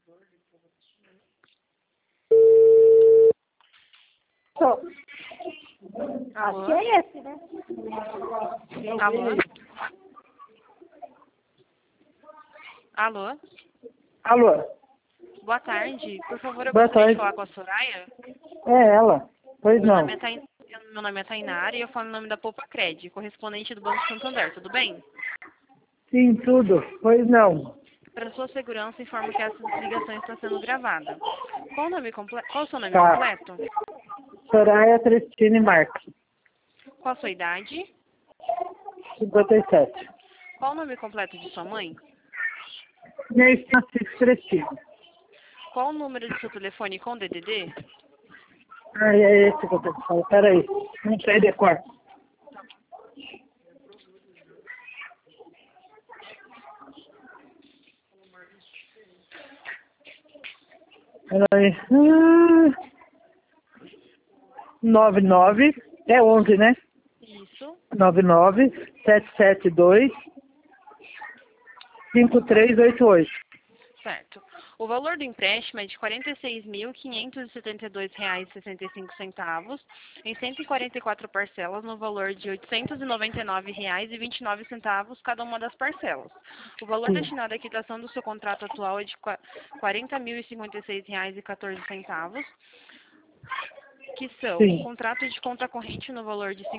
Tô. Acho que é esse, né? Alô? Alô? Alô? Boa tarde. Por favor, eu Boa gostaria de tarde. falar com a Soraya. É ela. Pois Meu não. nome é Tainara e eu falo em nome da Poupa Cred, correspondente do Banco Santander. Tudo bem? Sim, tudo. Pois não. Para sua segurança, informo que essa ligação está sendo gravada. Qual o seu nome Tá. completo? Soraya Tristine Marques, Qual a sua idade? 57. Qual o nome completo de sua mãe? Inês Francisco Tristine. Qual o número de seu telefone com DDD? Ah, é esse que eu tô falando. Peraí. Não sei decor. Peraí. 99. É 11, né? Isso. 99722-5388. Certo. O valor do empréstimo é de R$ 46.572,65 em 144 parcelas no valor de R$ 899,29, cada uma das parcelas. O valor Sim. destinado à quitação do seu contrato atual é de R$ 40.056,14, que são Sim. contrato de conta corrente no valor de R$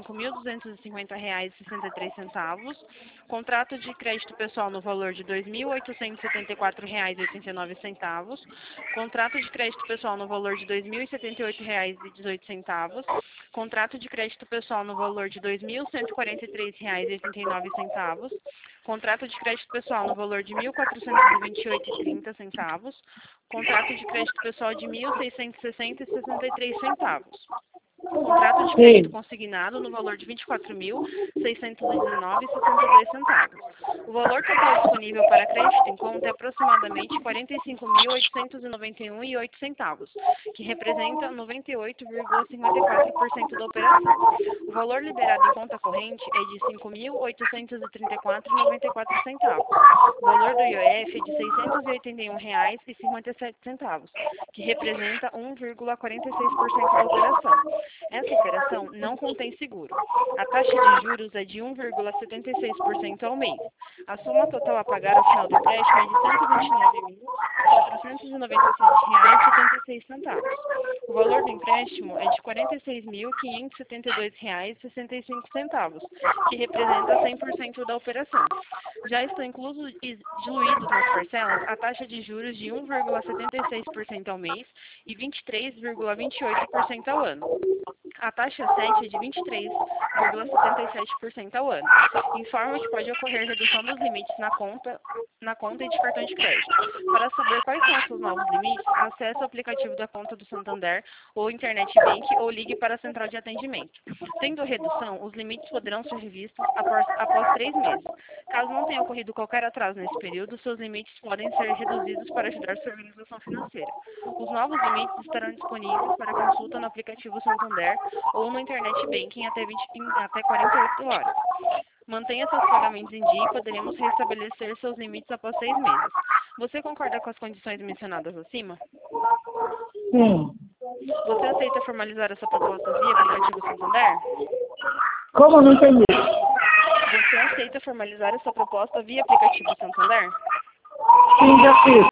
5.250,63, contrato de crédito pessoal no valor de R$ 2.874,89, contrato de crédito pessoal no valor de R$ 2.078,18, contrato de crédito pessoal no valor de R$ 2.143,89, contrato de crédito pessoal no valor de R$ 1.428,30, contrato de crédito pessoal de R$ 1.660,63. Contrato de crédito Sim. consignado no valor de R$ 24.619,62. O valor total disponível para crédito em conta é aproximadamente R$ 45.891,08, que representa 98,54% da operação. O valor liberado em conta corrente é de R$ 5.834,94. O valor do IOF é de R$ 681,57, que representa 1,46% da operação. Essa operação não contém seguro. A taxa de juros é de 1,76% ao mês. A soma total a pagar ao final do empréstimo é de R$ 129.497,76. O valor do empréstimo é de R$ 46.572,65, que representa 100% da operação. Já estão inclusos e diluídos nas parcelas a taxa de juros de 1,76% ao mês e 23,28% ao ano. A taxa 7 é de 23,77% ao ano. Informa que pode ocorrer redução dos limites na conta e de cartão de crédito. Para saber quais são os seus novos limites, acesse o aplicativo da conta do Santander ou Internet Bank ou ligue para a central de atendimento. Tendo redução, os limites poderão ser revistos após 3 meses. Caso não tenha ocorrido qualquer atraso nesse período, seus limites podem ser reduzidos para ajudar sua organização financeira. Os novos limites estarão disponíveis para consulta no aplicativo Santander ou no Internet Banking até 48 horas. Mantenha seus pagamentos em dia e poderemos restabelecer seus limites após 6 meses. Você concorda com as condições mencionadas acima? Sim. Você aceita formalizar essa proposta via aplicativo Santander? Como não entendi? Você aceita formalizar essa proposta via aplicativo Santander? Sim, já fiz.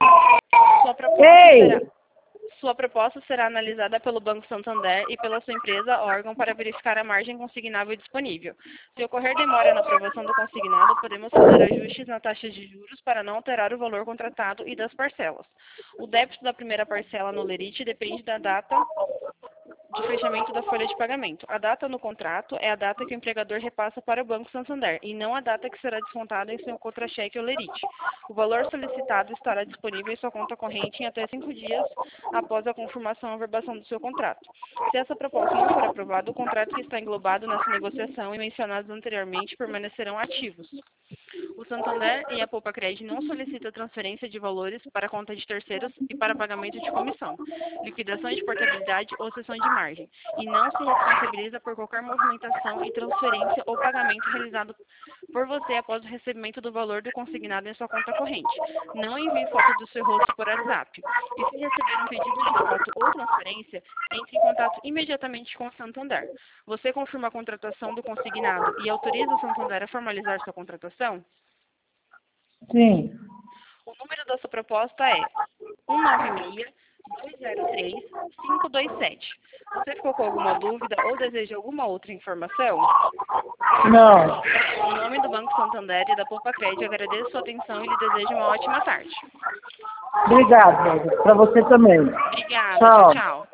Sua proposta será analisada pelo Banco Santander e pela sua empresa órgão para verificar a margem consignável disponível. Se ocorrer demora na aprovação do consignado, podemos fazer ajustes na taxa de juros para não alterar o valor contratado e das parcelas. O débito da primeira parcela no Lerite depende da data de fechamento da folha de pagamento. A data no contrato é a data que o empregador repassa para o Banco Santander e não a data que será descontada em seu contra-cheque ou lerite. O valor solicitado estará disponível em sua conta corrente em até 5 dias após a confirmação ou averbação do seu contrato. Se essa proposta não for aprovada, o contrato que está englobado nessa negociação e mencionados anteriormente permanecerão ativos. O Santander e a Poupa-Cred não solicitam transferência de valores para conta de terceiros e para pagamento de comissão, liquidação de portabilidade ou cessão de margem, e não se responsabiliza por qualquer movimentação e transferência ou pagamento realizado por você após o recebimento do valor do consignado em sua conta corrente. Não envie foto do seu rosto por WhatsApp. E se receber um pedido de foto ou transferência, entre em contato imediatamente com o Santander. Você confirma a contratação do consignado e autoriza o Santander a formalizar sua contratação? Sim. O número da sua proposta é 196-203-527. Você ficou com alguma dúvida ou deseja alguma outra informação? Não. Em nome do Banco Santander e da Poupa-Cred, agradeço sua atenção e lhe desejo uma ótima tarde. Obrigado, para você também. Obrigada. Tchau. Tchau.